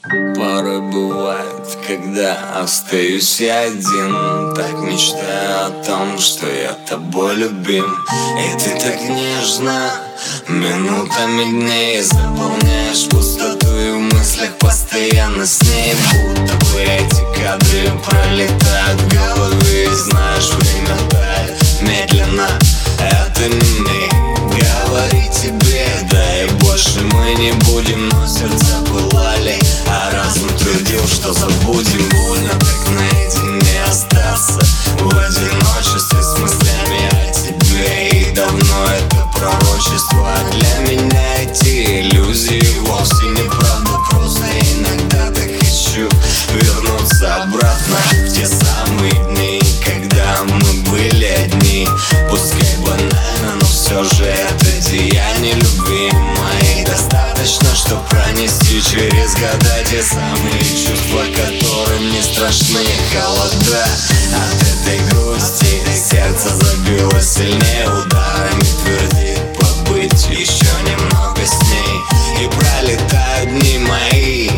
Порой бывает, когда остаюсь я один, так мечтаю о том, что я тобой любим. И ты так нежно минутами дней заполняешь пустоту, и в мыслях постоянно с ней. Будто бы эти кадры пролетают в голове, и знаешь, время тает медленно. Это не мне говорить тебе, да и больше мы не будем. Но сердца пылали, а разум твердил, что забудем. Больно так наедине остаться в одиночестве с мыслями о тебе. И давно это пророчество для меня. Эти иллюзии вовсе не правда, просто иногда так хочу вернуться обратно в те самые дни, когда мы были одни. Пускай банально, но все же это деяние любви моей достаточно, чтоб пронести через года те самые чувства, которым не страшны холода. От этой грусти сердце забилось сильнее, ударами твердит побыть еще немного с ней. И пролетают дни мои,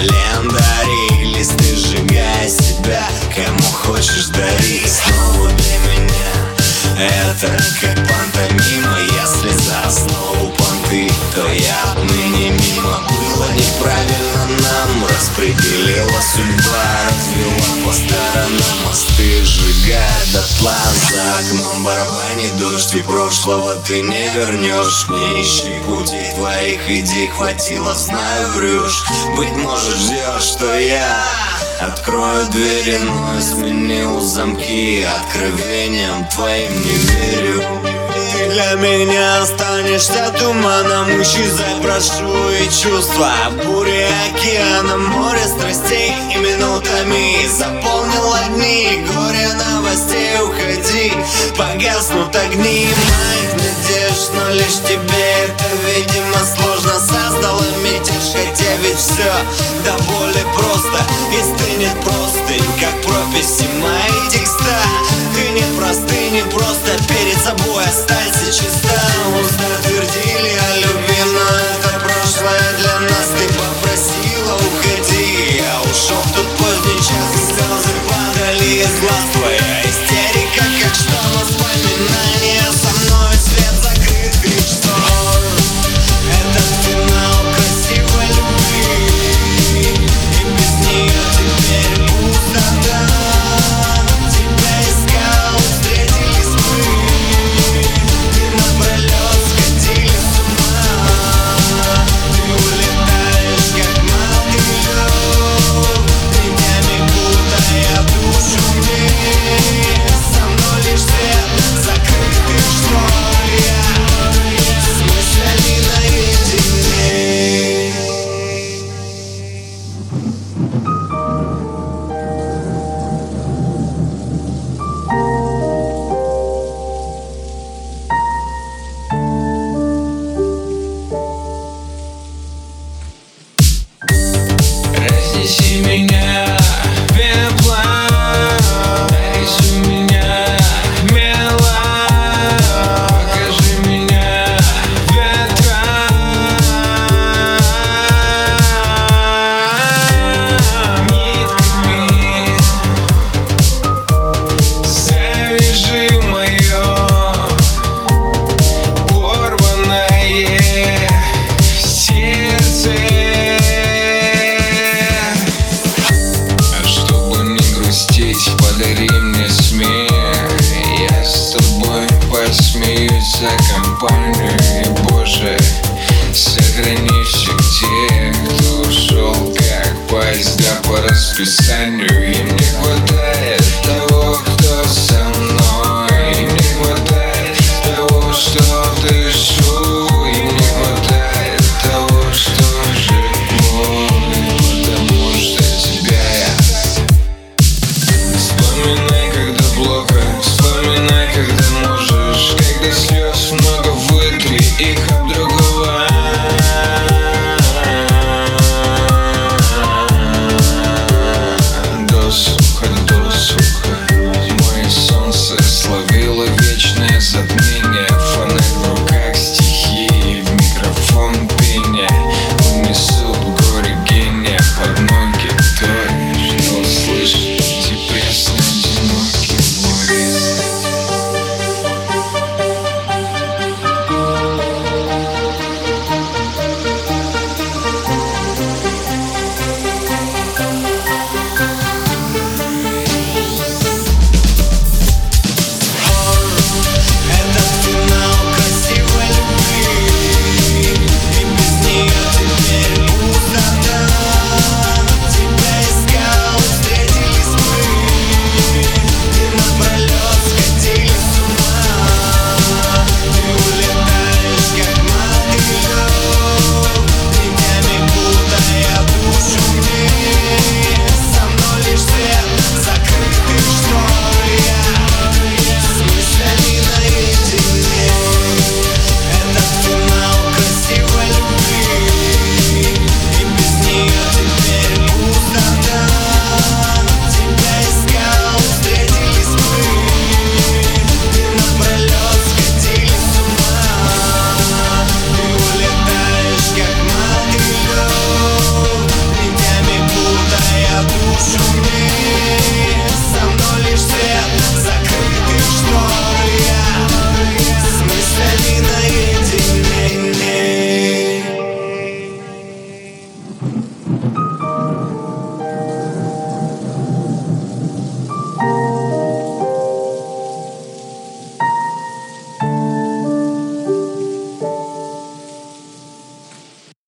календари, листы сжигая себя, кому хочешь дари. Снова для меня это как пантомима. Если заснул понты, то я отныне мимо. Было неправильно нам, распределила судьба, развела по сторонам мосты, сжигая дотла. За окном барабанит дождь, и прошлого ты не вернешь. Не ищи путей твоих, иди, хватило, знаю, врешь. Быть может, ждешь, что я открою двери, но сменил замки. Откровением твоим не верю. Ты для меня останешься туманом, исчезай, прошу, и чувства бури океаном, море страстей и минутами заполнило дни. Горе новостей, уходи, погаснут огни моих надежд, но лишь тебе это, видимо, сложно. Создала мятеж, хотя ведь все до боли просто. И стынет простынь, как прописи мои текста. Ты не просты, не просто перед собой останься чиста. Уста твердили о любви, но это прошлое для нас. Ты попросила, уходи, я ушел в тот поздний час, и слезы падали из глаз. Твоя истерика, как шторм воспоминания, со мной свет закрытых штор. Это финал красивой любви, и без нее теперь пустота. Тебя искал, встретились мы, ты напролет сходили с ума. Ты улетаешь, как мотылёк, днями путая душу мне. Со мной лишь свет закрытых штор, я с мыслями наедине. Разнеси меня пеплом, дорисуй меня мелом, покажи меня ветром. Нитками завяжи мое порванное сердце. Чтобы не грустить, подари мне смех, я с тобой посмеюсь за компанию. И, Боже, сохрани всех тех, кто ушел как поезда по расписанию. И